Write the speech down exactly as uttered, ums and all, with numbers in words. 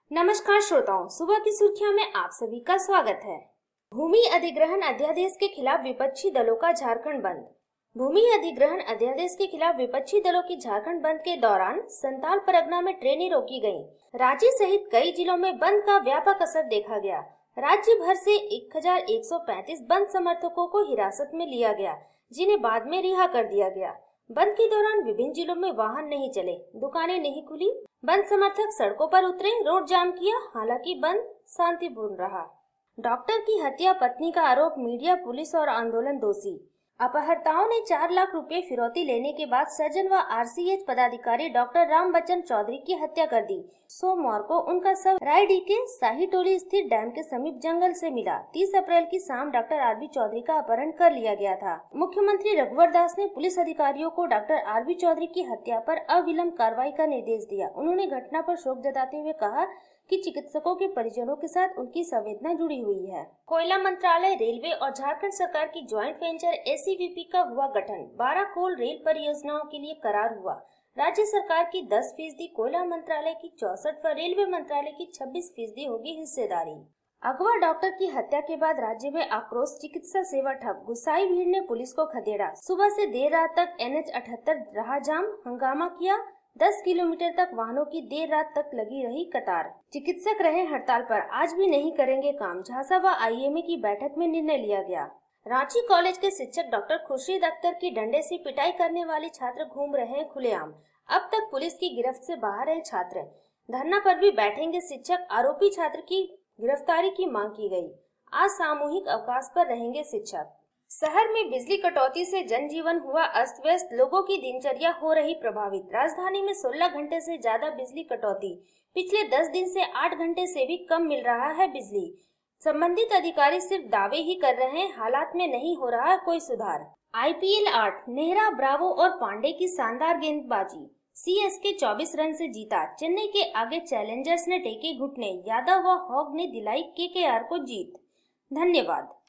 नमस्कार श्रोताओं, सुबह की सुर्खियों में आप सभी का स्वागत है। भूमि अधिग्रहण अध्यादेश के खिलाफ विपक्षी दलों का झारखंड बंद। भूमि अधिग्रहण अध्यादेश के खिलाफ विपक्षी दलों की झारखंड बंद के दौरान संताल परगना में ट्रेनें रोकी गयी। रांची सहित कई जिलों में बंद का व्यापक असर देखा गया। राज्य भर से एक हजार एक सौ पैंतीस बंद समर्थकों को हिरासत में लिया गया, जिन्हें बाद में रिहा कर दिया गया। बंद के दौरान विभिन्न जिलों में वाहन नहीं चले, दुकानें नहीं खुली, बंद समर्थक सड़कों पर उतरे, रोड जाम किया। हालांकि बंद शांतिपूर्ण रहा। डॉक्टर की हत्या पत्नी का आरोप, मीडिया, पुलिस और आंदोलन दोषी। अपहर्ताओं ने चार लाख रुपए फिरौती लेने के बाद सर्जन व आरसीएच पदाधिकारी डॉक्टर राम बच्चन चौधरी की हत्या कर दी। सोमवार को उनका शव रायडीह के शाही टोली स्थित डैम के समीप जंगल से मिला। तीस अप्रैल की शाम डॉक्टर आरबी चौधरी का अपहरण कर लिया गया था। मुख्यमंत्री रघुवर दास ने पुलिस अधिकारियों को डॉक्टर आरबी चौधरी की हत्या पर अविलंब कार्रवाई का निर्देश दिया। उन्होंने घटना पर शोक जताते हुए कहा कि चिकित्सकों के परिजनों के साथ उनकी संवेदना जुड़ी हुई है। कोयला मंत्रालय, रेलवे और झारखंड सरकार की ज्वाइंट वेंचर एसीवीपी का हुआ गठन। बारह कोल रेल परियोजनाओं के लिए करार हुआ। राज्य सरकार की दस फीसदी, कोयला मंत्रालय की चौसठ व रेलवे मंत्रालय की छब्बीस फीसदी होगी हिस्सेदारी। अगवा डॉक्टर की हत्या के बाद राज्य में आक्रोश, चिकित्सा सेवा ठप। गुस्साई भीड़ ने पुलिस को खदेड़ा। सुबह से देर रात तक एनएच अठहत्तर रहा जाम, हंगामा किया। दस किलोमीटर तक वाहनों की देर रात तक लगी रही कतार। चिकित्सक रहे हड़ताल पर, आज भी नहीं करेंगे काम। झांसा व आईएमए की बैठक में निर्णय लिया गया। रांची कॉलेज के शिक्षक डॉक्टर खुर्शीद अख्तर की डंडे से पिटाई करने वाले छात्र घूम रहे हैं खुलेआम। अब तक पुलिस की गिरफ्त से बाहर है छात्र। धरना पर भी बैठेंगे शिक्षक। आरोपी छात्र की गिरफ्तारी की मांग की गई। आज सामूहिक अवकाश पर रहेंगे शिक्षक। शहर में बिजली कटौती से जनजीवन हुआ अस्त व्यस्त, लोगों की दिनचर्या हो रही प्रभावित। राजधानी में सोलह घंटे से ज्यादा बिजली कटौती। पिछले दस दिन से आठ घंटे से भी कम मिल रहा है बिजली। संबंधित अधिकारी सिर्फ दावे ही कर रहे हैं, हालात में नहीं हो रहा कोई सुधार। आईपीएल आठ, नेहरा, ब्रावो और पांडे की शानदार गेंदबाजी। सीएसके चौबीस रन से जीता। चेन्नई के आगे चैलेंजर्स ने टेके घुटने। यादव व हॉग ने दिलाई केकेआर को जीत। धन्यवाद।